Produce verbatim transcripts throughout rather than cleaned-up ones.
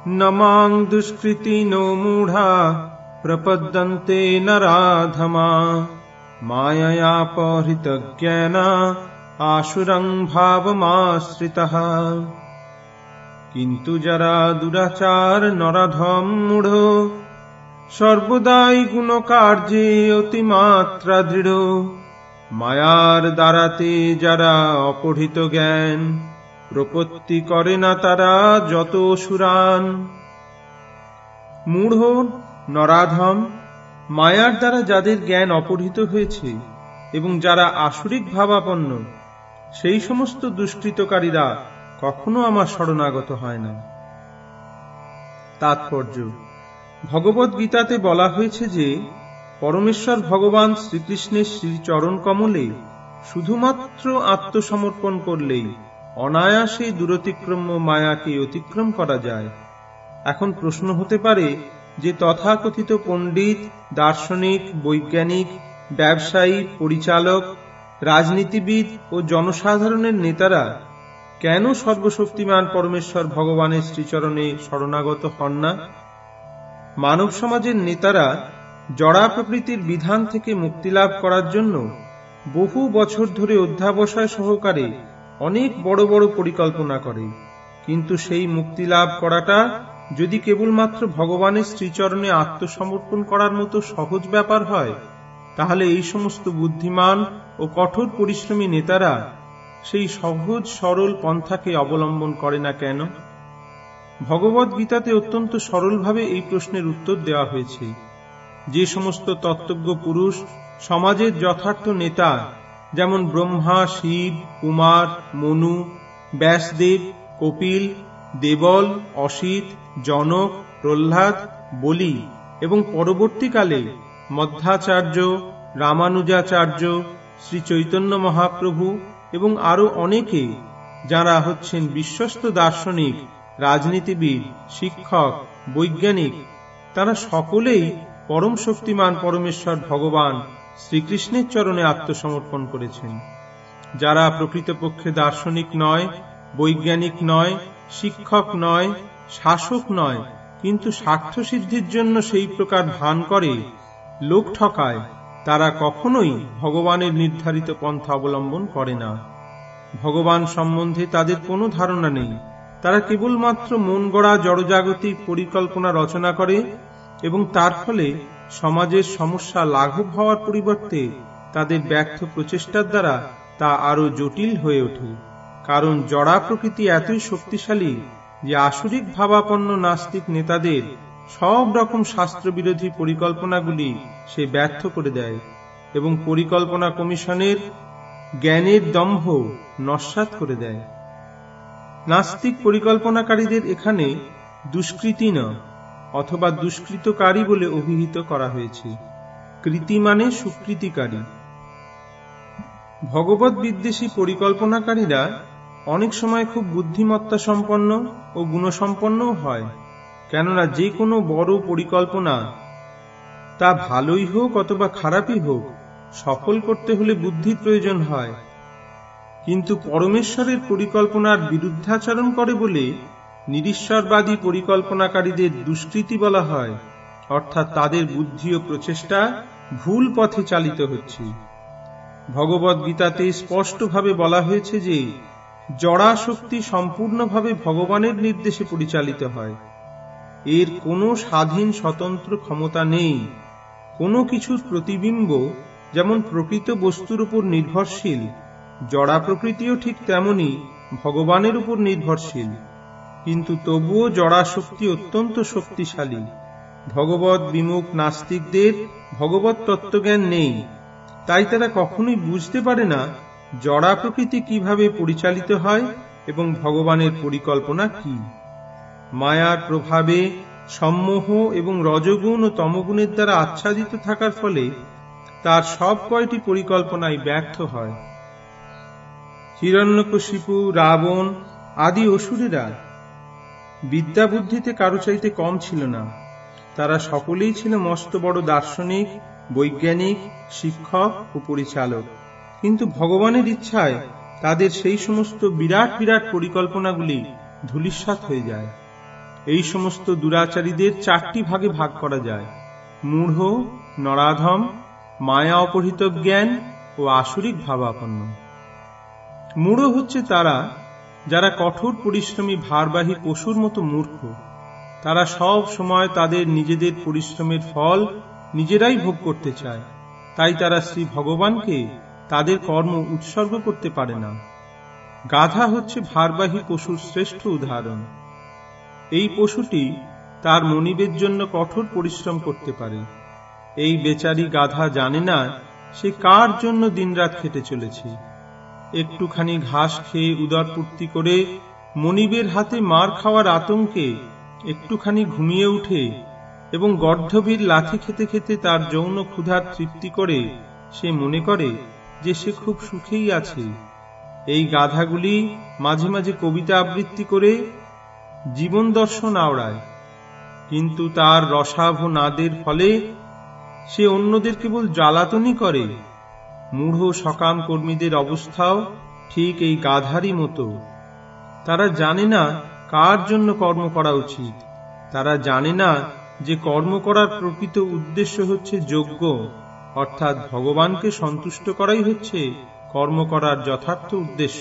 न मां दुष्कृतिनो मूढा प्रपद्यन्ते नराधमा माययापहृतज्ञाना आसुरं भावमाश्रितः। किन्तु যারা দুরাচার নরাধম মূঢ় সর্বদাই গুণকার্যে অতিমাত্রা দৃঢ়, মায়ার দ্বারাতে যারা অপহৃত জ্ঞান প্রপত্তি করে না তারা যত অসুরান। মূঢ় নরাধম মায়ার দ্বারা যাদের জ্ঞান অপহৃত হয়েছে এবং যারা আসুরিক ভাবাপন্ন, সেই সমস্ত দুষ্কৃতকারীরা কখনো আমার শরণাগত হয় না। তাৎপর্য: ভগবদ গীতাতে বলা হয়েছে যে পরমেশ্বর ভগবান শ্রীকৃষ্ণের শ্রীচরণ কমলে শুধুমাত্র আত্মসমর্পণ করলেই অনায়াসে দূরতিক্রম্য মায়াকে অতিক্রম করা যায়। এখন প্রশ্ন হতে পারে যে তথাকথিত পণ্ডিত, দার্শনিক, বৈজ্ঞানিক, ব্যবসায়ী, পরিচালক, রাজনীতিবিদ ও জনসাধারণের নেতারা কেন সর্বশক্তিমান পরমেশ্বর ভগবানের শ্রীচরণে শরণাগত হন না? মানব সমাজের নেতারা জড়া প্রকৃতির বিধান থেকে মুক্তি লাভ করার জন্য বহু বছর ধরে অধ্যাবসায় সহকারে অনেক বড় বড় পরিকল্পনা করে, কিন্তু সেই মুক্তি লাভ করাটা যদি কেবলমাত্র ভগবানের শ্রীচরণে আত্মসমর্পণ করার মতো সহজ ব্যাপার হয়, তাহলে এই সমস্ত বুদ্ধিমান ও কঠোর পরিশ্রমী নেতারা সেই সহজ সরল পন্থাকে অবলম্বন করে না কেন? ভগবদ গীতাতে অত্যন্ত সরলভাবে এই প্রশ্নের উত্তর দেওয়া হয়েছে। যে সমস্ত তত্ত্বজ্ঞ পুরুষ সমাজের যথার্থ নেতা, যেমন ব্রহ্মা, শিব, কুমার, মনু, ব্যাসদেব, কপিল, দেবল, অসিত, জনক, প্রহ্লাদ, বলি এবং পরবর্তীকালে মধ্বাচার্য, রামানুজাচার্য, শ্রী চৈতন্য মহাপ্রভু এবং আরো অনেকে, যারা হচ্ছেন বিশ্বস্ত দার্শনিক, রাজনীতিবিদ, শিক্ষক, বৈজ্ঞানিক, তারা সকলেই পরম শক্তিমান পরমেশ্বর ভগবান শ্রীকৃষ্ণের চরণে আত্মসমর্পণ করেছেন। যারা প্রকৃতপক্ষে দার্শনিক নয়, বৈজ্ঞানিক নয়, শিক্ষক নয়, শাসক নয়, কিন্তু স্বার্থ সিদ্ধির জন্য সেই প্রকার ভান করে, লোক ঠকায়, তারা কখনোই ভগবানের নির্ধারিত পন্থা অবলম্বন করে না। ভগবান সম্বন্ধে তাদের কোনো ধারণা নেই। তারা কেবলমাত্র মন গড়া জড়জাগতিক পরিকল্পনা রচনা করে এবং তার ফলে সমাজের সমস্যা লাঘব হওয়ার পরিবর্তে তাদের ব্যর্থ প্রচেষ্টার দ্বারা তা আরো জটিল হয়ে ওঠে। কারণ জড়া প্রকৃতি এতই শক্তিশালী যে আসুরিক ভাবাপন্ন নাস্তিক নেতাদের সব রকম শাস্ত্রবিরোধী পরিকল্পনাগুলি সে ব্যর্থ করে দেয় এবং পরিকল্পনা কমিশনের জ্ঞানের দম্ভ নস্যাৎ করে দেয়। নাস্তিক পরিকল্পনাকারীদের এখানে দুষ্কৃতী না অথবা দুষ্কৃতকারী বলে অভিহিত করা হয়েছে। কৃতি মানে সুকৃতিকারী। ভগবত বিদ্বেষী পরিকল্পনাকারীরা অনেক সময় খুব বুদ্ধিমত্তা সম্পন্ন ও গুণসম্পন্নও হয়, কেননা যে কোনো বড় পরিকল্পনা, তা ভালোই হোক অথবা খারাপই হোক, সফল করতে হলে বুদ্ধির প্রয়োজন হয়। কিন্তু পরমেশ্বরের পরিকল্পনার বিরুদ্ধাচরণ করে বলে নিরীশ্বরবাদী পরিকল্পনাকারীদের দুষ্কৃতী বলা হয়, অর্থাৎ তাদের বুদ্ধি ও প্রচেষ্টা ভুল পথে চালিত হচ্ছে। ভগবদ গীতাতে স্পষ্টভাবে বলা হয়েছে যে জড়া শক্তি সম্পূর্ণভাবে ভগবানের নির্দেশে পরিচালিত হয়। এর কোনো স্বাধীন স্বতন্ত্র ক্ষমতা নেই। কোনো কিছুর প্রতিবিম্ব যেমন প্রকৃত বস্তুর উপর নির্ভরশীল, জড়া প্রকৃতিও ঠিক তেমনি ভগবানের উপর নির্ভরশীল। কিন্তু তবুও জড়া শক্তি অত্যন্ত শক্তিশালী। ভগবত বিমুখ নাস্তিকদের ভগবত তত্ত্বজ্ঞান নেই, তাই তারা কখনোই বুঝতে পারে না জড়া প্রকৃতি কিভাবে পরিচালিত হয় এবং ভগবানের পরিকল্পনা কি। মায়ার প্রভাবে সম্মোহ এবং রজগুণ ও তমগুণের দ্বারা আচ্ছাদিত থাকার ফলে তার সব কয়টি পরিকল্পনাই ব্যর্থ হয়। হিরণ্যকশিপু, রাবণ আদি অসুরেরা বিদ্যা বুদ্ধিতে কারো চাইতে কম ছিল না। তারা সকলেই ছিল মস্ত বড় দার্শনিক, বৈজ্ঞানিক, শিক্ষক ও পরিচালক। কিন্তু ভগবানের ইচ্ছায় তাদের সেই সমস্ত বিরাট বিরাট পরিকল্পনাগুলি ধূলিসাৎ হয়ে যায় এই সমস্ত দুরাচারীদের চারটি ভাগে ভাগ করা যায়: মূঢ়, নরাধম, মায়া অপহৃত জ্ঞান ও আসরিক ভাবাপন্ন। মূঢ় হচ্ছে তারা যারা কঠোর পরিশ্রমী ভারবাহী পশুর মতো মূর্খ। তারা সব সময় তাদের নিজেদের পরিশ্রমের ফল নিজেরাই ভোগ করতে চায়, তাই তারা শ্রী ভগবানকে তাদের কর্ম উৎসর্গ করতে পারে না। গাধা হচ্ছে ভারবাহী পশুর শ্রেষ্ঠ উদাহরণ। এই পশুটি তার মনিবের জন্য কঠোর পরিশ্রম করতে পারে। এই বেচারি গাধা জানে না সে কার জন্য দিনরাত খেটে চলেছে। একটুখানি ঘাস খেয়ে উদরপূর্তি করে মনিবের হাতে মার খাওয়ার আতঙ্কে একটুখানি ঘুমিয়ে উঠে এবং গর্ধবীর লাথি খেতে খেতে তার যৌন ক্ষুধার তৃপ্তি করে সে মনে করে যে সে খুব সুখেই আছে। এই গাধাগুলি মাঝে মাঝে কবিতা আবৃত্তি করে জীবন দর্শন আওড়ায়, কিন্তু তার রসাভ নাদের ফলে সে অন্যদের কেবল জ্বালাতনই করে। মূঢ় সকাম কর্মীদের অবস্থাও ঠিক এই গাধারই মতো। তারা জানে না কার জন্য কর্ম করা উচিত। তারা জানে না যে কর্ম করার প্রকৃত উদ্দেশ্য হচ্ছে যজ্ঞ, অর্থাৎ ভগবানকে সন্তুষ্ট করাই হচ্ছে কর্ম করার যথার্থ উদ্দেশ্য।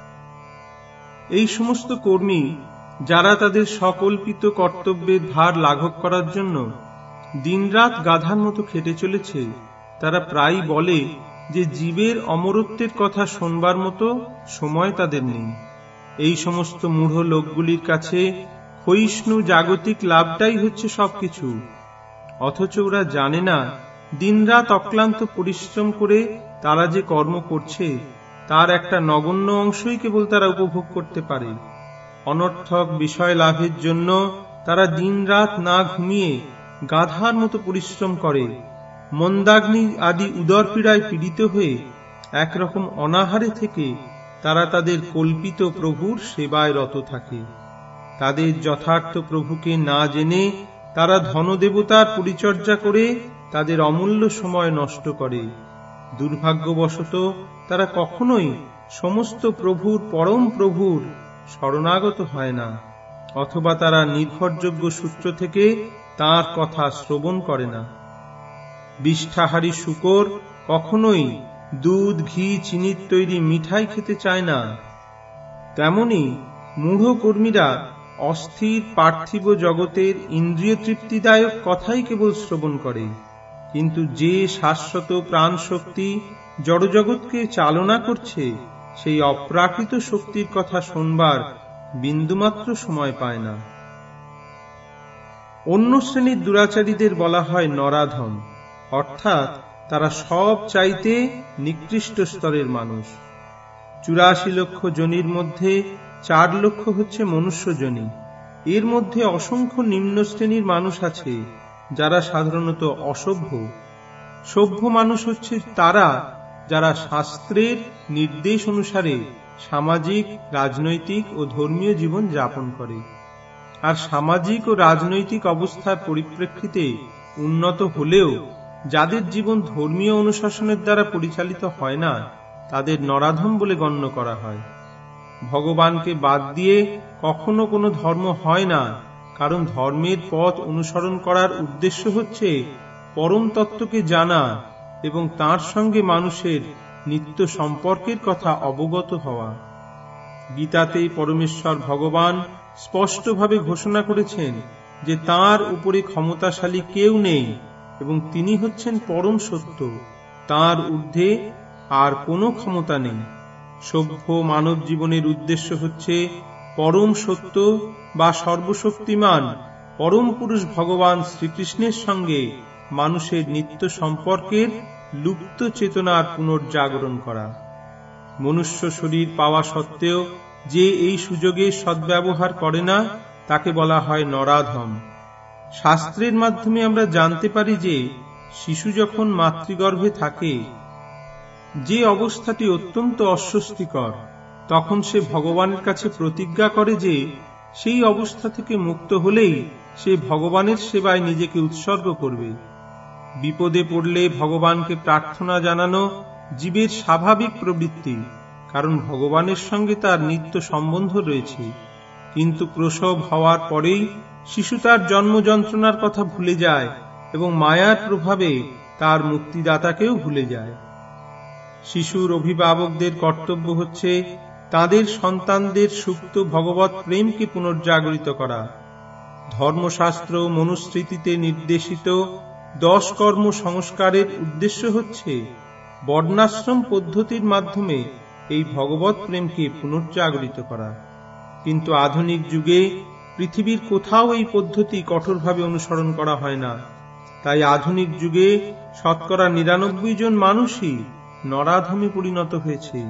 এই সমস্ত কর্মী যারা তাদের সকল্পিত কর্তব্যের ভার লাঘব করার জন্য দিনরাত গাধার মতো খেটে চলেছে, তারা প্রায় বলে যে জীবের অমরত্বের কথা শোনবার মতো সময় তাদের নেই। এই সমস্ত মূঢ় লোকগুলির কাছে ক্ষয়িষ্ণু জাগতিক লাভটাই হচ্ছে সবকিছু। অথচ ওরা জানে না দিনরাত অক্লান্ত পরিশ্রম করে তারা যে কর্ম করছে তার একটা নগণ্য অংশই কেবল তারা উপভোগ করতে পারে। অনর্থক বিষয় লাভের জন্য তারা দিনরাত না ঘুমিয়ে গাধার মতো পরিশ্রম করে। মন্দাগ্নি আদি উদরপীড়ায় পীড়িত হয়ে একরকম অনাহারে থেকে তারা তাদের কল্পিত প্রভুর সেবায় রত থাকে। তাদের যথার্থ প্রভুকে না জেনে তারা ধনদেবতার পরিচর্যা করে তাদের অমূল্য সময় নষ্ট করে। দুর্ভাগ্যবশত তারা কখনোই সমস্ত প্রভুর পরম প্রভুর শরণাগত হয় না, অথবা তারা নির্ভরযোগ্য সূত্র থেকে তাঁর কথা শ্রবণ করে না। বিষ্ঠাহারী শূকর কখনোই দুধ, ঘি, চিনির তৈরি মিঠাই খেতে চায় না। তেমনি মূঢ় কর্মীরা অস্থির পার্থিব জগতের ইন্দ্রিয় তৃপ্তিদায়ক কথাই কেবল শ্রবণ করে, কিন্তু যে শাশ্বত প্রাণ শক্তি জড়জগৎকে চালনা করছে সেই অপ্রাকৃত শক্তির কথা শোনবার বিন্দুমাত্র সময় পায় না। অন্য শ্রেণীর দুরাচারীদের বলা হয় নরাধম, অর্থাৎ তারা সব চাইতে নিকৃষ্ট স্তরের মানুষ। চুরাশি লক্ষ জনির মধ্যে চার লক্ষ হচ্ছে মনুষ্য জনি। এর মধ্যে অসংখ্য নিম্ন শ্রেণীর মানুষ আছে যারা সাধারণত অসভ্য। সভ্য মানুষ হচ্ছে তারা যারা শাস্ত্রের নির্দেশ অনুসারে সামাজিক, রাজনৈতিক ও ধর্মীয় জীবন যাপন করে। আর সামাজিক ও রাজনৈতিক অবস্থার পরিপ্রেক্ষিতে উন্নত হলেও যাদের জীবন ধর্মীয় অনুশাসনের দ্বারা পরিচালিত হয় না তাদের নরাধম বলে গণ্য করা হয়। ভগবানকে বাদ দিয়ে কখনো কোনো ধর্ম হয় না, কারণ ধর্মের পথ অনুসরণ করার উদ্দেশ্য হচ্ছে পরম তত্ত্বকে জানা এবং তার সঙ্গে মানুষের নিত্য সম্পর্কের কথা অবগত হওয়া। গীতাতে পরমেশ্বর ভগবান স্পষ্টভাবে ঘোষণা করেছেন যে তাঁর উপরে ক্ষমতাশালী কেউ নেই এবং তিনি হচ্ছেন পরম সত্য। তাঁর ঊর্ধ্বে আর কোনো ক্ষমতা নেই। সভ্য মানব জীবনের উদ্দেশ্য হচ্ছে পরম সত্য বা সর্বশক্তিমান পরম পুরুষ ভগবান শ্রীকৃষ্ণের সঙ্গে মানুষের নিত্য সম্পর্কের লুপ্ত চেতনার পুনর্জাগরণ করা। মনুষ্য শরীর পাওয়া সত্ত্বেও যে এই সুযোগের সদ্ব্যবহার করে না তাকে বলা হয় নরাধম। শাস্ত্রের মাধ্যমে আমরা জানতে পারি যে শিশু যখন মাতৃগর্ভে থাকে যে অবস্থাটি অত্যন্ত অস্বস্তিকর, তখন সে ভগবানের কাছে প্রতিজ্ঞা করে যে সেই অবস্থা থেকে মুক্ত হলেই সে ভগবানের সেবায় নিজেকে উৎসর্গ করবে। বিপদে পড়লে ভগবানকে প্রার্থনা জানানো জীবের স্বাভাবিক প্রবৃত্তি, কারণ ভগবানের সঙ্গে তার নিত্য সম্বন্ধ রয়েছে। কিন্তু প্রসব হওয়ার পরেই শিশু তার জন্ম যন্ত্রণার কথা ভুলে যায় এবং মায়ার প্রভাবে তার মুক্তিদাতাকেও ভুলে যায়। শিশুর অভিভাবকদের কর্তব্য হচ্ছে তাদের সন্তানদের সুপ্ত ভগবৎ প্রেমকে পুনর্জাগরিত করা। ধর্মশাস্ত্র মনুস্মৃতিতে নির্দেশিত দশ কর্ম সংস্কারের উদ্দেশ্য হচ্ছে বর্ণাশ্রম পদ্ধতির মাধ্যমে এই ভগবৎ প্রেমকে পুনর্জাগরিত করা। কিন্তু আধুনিক যুগে পৃথিবীর কোথাও এই পদ্ধতি কঠোরভাবে অনুসরণ করা হয় না। তাই আধুনিক যুগে শতকরা নিরানব্বই জন মানুষই নরাধমে পরিণত হয়েছে।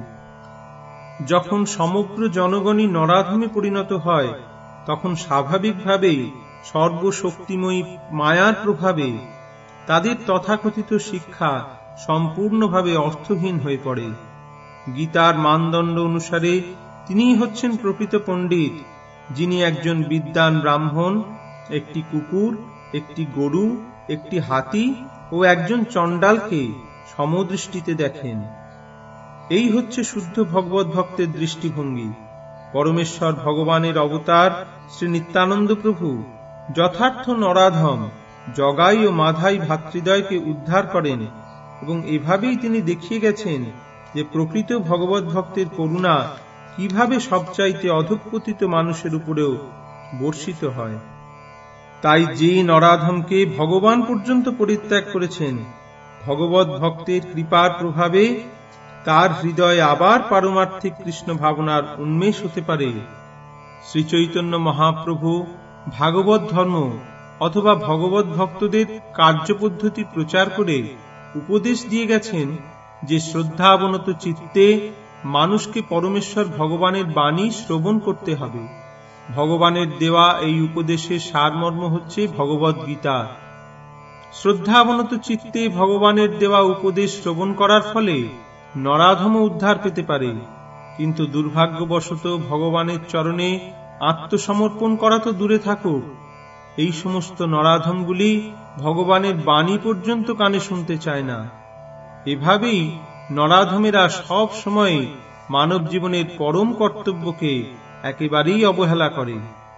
যখন সমগ্র জনগণই নরাধমে পরিণত হয়, তখন স্বাভাবিকভাবেই সর্বশক্তিময়ী মায়ার প্রভাবে তাদের তথাকথিত শিক্ষা সম্পূর্ণভাবে অর্থহীন হয়ে পড়ে। গীতার মানদণ্ড অনুসারে তিনিই হচ্ছেন প্রকৃত পণ্ডিত, যিনি একজন বিদ্বান ব্রাহ্মণ, একটি কুকুর, একটি গরু, একটি হাতি ও একজন চণ্ডালকে সমদৃষ্টিতে দেখেন। এই হচ্ছে শুদ্ধ ভগবত ভক্তের দৃষ্টিভঙ্গি। পরমেশ্বর ভগবানের অবতার শ্রী নিত্যানন্দ প্রভু যথার্থ নরাধম জগাই ও মাধাই ভ্রাতৃদ্বয়কে উদ্ধার করেন এবং এভাবেই তিনি দেখিয়ে গেছেন যে প্রকৃত ভগবত ভক্তের করুণা কিভাবে সবচাইতে অধঃপতিত মানুষের উপরেও বর্ষিত হয়। তাই যে নরাধমকে ভগবান পর্যন্ত পরিত্যাগ করেছেন, ভগবত ভক্তের কৃপার প্রভাবে তার হৃদয়ে আবার পারমার্থিক কৃষ্ণ ভাবনার উন্মেষ হতে পারে। শ্রী চৈতন্য মহাপ্রভু ভাগবত ধর্ম অথবা ভগবত ভক্তদের কার্যপদ্ধতি প্রচার করে উপদেশ দিয়ে গেছেন যে শ্রদ্ধাবনত চিত্তে মানুষকে পরমেশ্বর ভগবানের বাণী শ্রবণ করতে হবে। ভগবানের দেওয়া এই উপদেশের সারমর্ম হচ্ছে ভগবত গীতা। শ্রদ্ধাবনত চিত্তে ভগবানের দেওয়া উপদেশ শ্রবণ করার ফলে নরাধম উদ্ধার পেতে পারে, কিন্তু দুর্ভাগ্যবশত ভগবানের চরণে আত্মসমর্পণ করা তো দূরে থাকুক, এই সমস্ত নরাধমগুলি ভগবানের বাণী পর্যন্ত কানে শুনতে চায় না। এভাবেই নরাধমেরা সব সময় মানব জীবনের পরম কর্তব্যকে একেবারেই অবহেলা করে।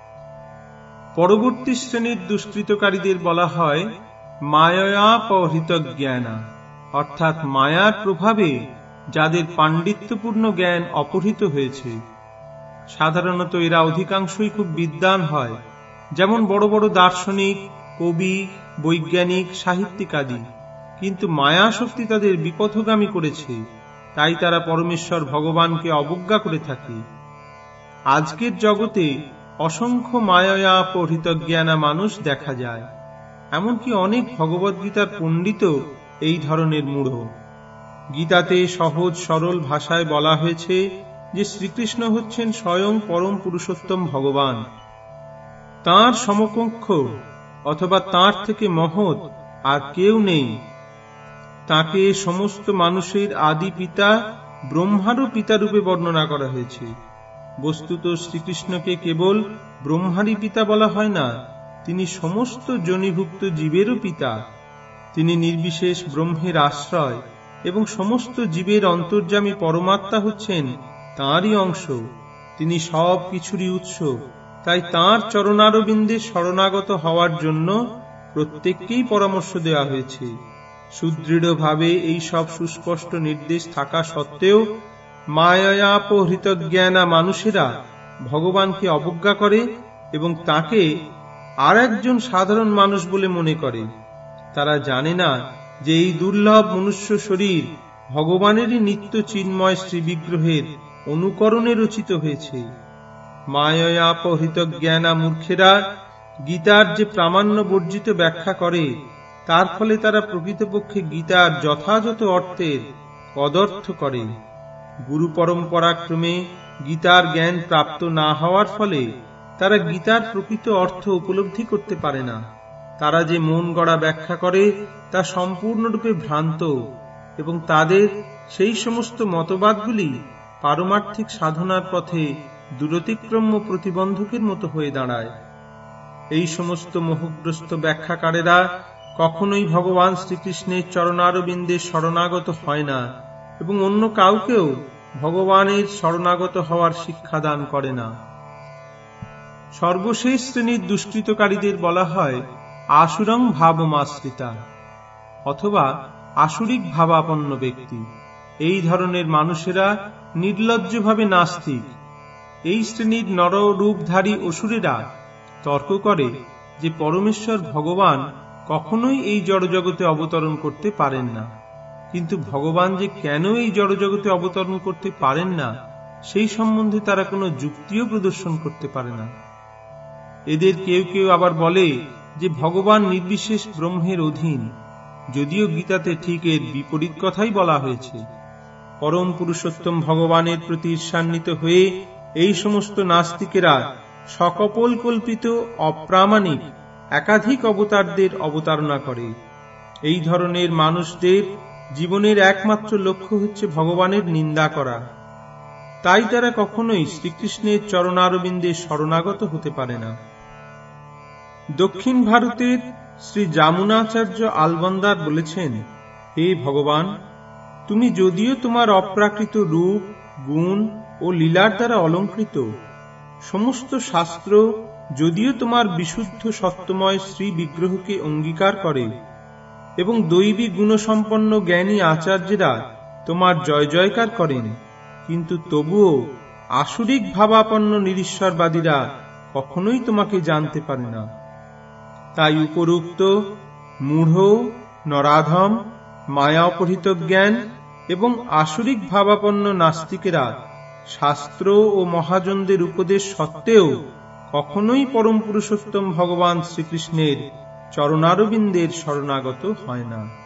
পরবর্তী শ্রেণীর দুষ্কৃতকারীদের বলা হয় মায়াপহৃত জ্ঞানা, অর্থাৎ মায়ার প্রভাবে যাদের পাণ্ডিত্যপূর্ণ জ্ঞান অপহৃত হয়েছে। সাধারণত এরা অধিকাংশই খুব বিদ্বান হয়, যেমন বড় বড় দার্শনিক, কবি, বৈজ্ঞানিক, সাহিত্যিক আদি। কিন্তু মায়া শক্তি তাদের বিপথগামী করেছে, তাই তারা পরমেশ্বর ভগবানকে অবজ্ঞা করে থাকে। আজকের জগতে অসংখ্য মায়াপহৃত জ্ঞানা মানুষ দেখা যায়। এমনকি অনেক ভগবদ্গীতার পণ্ডিত এই ধরনের মূঢ়। গীতাতে সহজ সরল ভাষায় বলা হয়েছে যে শ্রীকৃষ্ণ হচ্ছেন স্বয়ং পরম পুরুষোত্তম ভগবান। তাঁর সমকক্ষ অথবা তাঁর থেকে মহৎ আর কেউ নেই। তাকে সমস্ত মানুষের আদি পিতা ব্রহ্মারও পিতারূপে বর্ণনা করা হয়েছে। বস্তুত শ্রীকৃষ্ণকে কেবল ব্রহ্মারই পিতা বলা হয় না, তিনি সমস্ত যোনিভুক্ত জীবেরও পিতা। তিনি নির্বিশেষ ব্রহ্মের আশ্রয় এবং সমস্ত জীবের অন্তর্যামী পরমাত্মা হচ্ছেন তাঁরই অংশ। তিনি সব কিছুরই উৎস। তাই তাঁর চরণারবিন্দে শরণাগত হওয়ার জন্য প্রত্যেককেই পরামর্শ দেওয়া হয়েছে। সুদৃঢ়ভাবে এই সব সুস্পষ্ট নির্দেশ থাকা সত্ত্বেও মায়াপহৃত জ্ঞানা মানুষেরা ভগবানকে অবজ্ঞা করে এবং তাকে আর একজন সাধারণ মানুষ বলে মনে করে। তারা জানে না যে এই দুর্লভ মনুষ্য শরীর ভগবানেরই নিত্য চিন্ময় শ্রী বিগ্রহের অনুকরণে রচিত হয়েছে। মায়াপহৃত জ্ঞানা মূর্খেরা গীতার যে প্রামাণ্য বর্জিত ব্যাখ্যা করে, তার ফলে তারা প্রকৃতপক্ষে গীতার যথাযথ অর্থের কদর্থ করে। গুরু পরম্পরাক্রমে গীতার জ্ঞান প্রাপ্ত না হওয়ার ফলে তারা গীতার প্রকৃত অর্থ উপলব্ধি করতে পারে না। তারা যে মন গড়া ব্যাখ্যা করে তা সম্পূর্ণরূপে ভ্রান্ত এবং তাদের সেই সমস্ত মতবাদগুলি পারমার্থিক সাধনার পথে দূরতিক্রম্য প্রতিবন্ধকের মতো হয়ে দাঁড়ায়। এই সমস্ত মোহগ্রস্ত ব্যাখ্যাকারেরা কখনোই ভগবান শ্রীকৃষ্ণের চরণারবিন্দে শরণাগত হয় না এবং অন্য কাউকেও ভগবানের শরণাগত হওয়ার শিক্ষা দান করে না। সর্বশেষ শ্রেণীর দুষ্কৃতকারীদের বলা হয় আসুরং ভাবমাশ্রিতা অথবা আসুরিক ভাবাপন্ন ব্যক্তি। এই ধরনের মানুষেরা নির্লজ্জভাবে নাস্তিক। এই শ্রেণীর নররূপধারী অসুরেরা তর্ক করে যে পরমেশ্বর ভগবান কখনোই এই জড়জগতে অবতরণ করতে পারেন না, কিন্তু ভগবান যে কেন এই জড়জগতে অবতরণ করতে পারেন না সেই সম্বন্ধে তারা কোনো যুক্তিও প্রদর্শন করতে পারে না। এদের কেউ কেউ আবার বলে যে ভগবান নির্বিশেষ ব্রহ্মের অধীন, যদিও গীতাতে ঠিক এর বিপরীত কথাই বলা হয়েছে। পরম পুরুষোত্তম ভগবানের প্রতি ঈর্ষান্বিত হয়ে এই সমস্ত নাস্তিকেরা সকপল কল্পিত অপ্রামাণিক একাধিক অবতারদের অবতারণা করে। এই ধরনের মানুষদের জীবনের একমাত্র লক্ষ্য হচ্ছে ভগবানের নিন্দা করা। তাই তারা কখনোই শ্রীকৃষ্ণের চরণারবিন্দে শরণাগত হতে পারে না। দক্ষিণ ভারতের শ্রী যামুনাচার্য আলবন্দার বলেছেন, হে ভগবান, তুমি যদিও তোমার অপ্রাকৃত রূপ, গুণ ও লীলার দ্বারা অলঙ্কৃত, সমস্ত শাস্ত্র যদিও তোমার বিশুদ্ধ সত্যময় শ্রী বিগ্রহকে অঙ্গীকার করে এবং দৈবী গুণসম্পন্ন জ্ঞানী আচার্যেরা তোমার জয় জয়কার করেন, কিন্তু তবুও আসুরিক ভাবাপন্ন নিরীশ্বরবাদীরা কখনোই তোমাকে জানতে পারে না। তাই উপরুক্ত মূঢ়, নরাধম, মায়া অপহৃত জ্ঞান এবং আসুরিক ভাবাপন্ন নাস্তিকেরা শাস্ত্র ও মহাজনদের উপদেশ সত্ত্বেও কখনোই পরম পুরুষোত্তম ভগবান শ্রীকৃষ্ণের চরণারবিন্দের শরণাগত হয় না।